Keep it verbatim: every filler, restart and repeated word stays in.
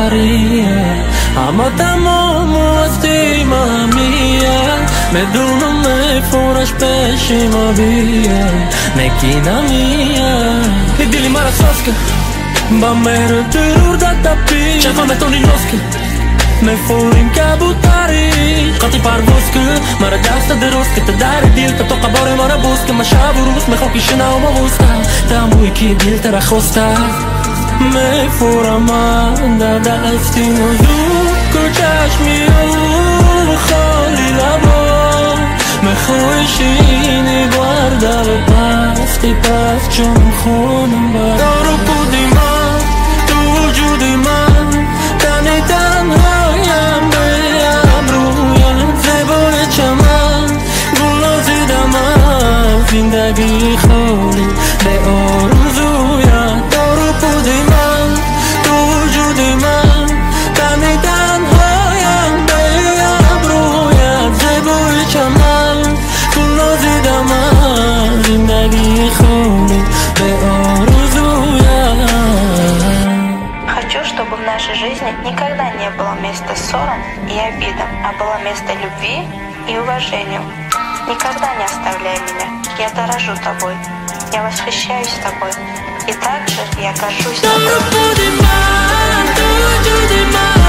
داری، اما تمام هستی مهمیه. میدونم میفورش پیشی ما بیه، نکی نمیه. دیلی مرا ساز که با میره ترور داده پی، چکا میتونی نوز که میفوریم کبوتری. قطی پرواز که مرا دست درست که تا در دیل که تو قبار مرا بوز که ما شب و روز میخوام کشنه و مغوزتم تموی که دیل تر خوسته میفورم من در دستی موضوع که چشمی و خالی لبا میخوای شینی برده و پستی پس چون خونم بر دارو بودی من تو وجودی من تنی تنهایم به ابرویم زیبای چمن گل زیدم من زندگی خالی به آرزویم دارو بودی من تو وجودی من تنی تنهایم به ابرویم زیبای چمن گل زیدم من زندگی خالی به آرزویم. Хочу, чтобы в нашей жизни никогда не было места ссорам и обидам, а было место любви и уважению. Никогда не оставляй меня, я дорожу тобой, я восхищаюсь тобой, и также я горжусь тобой.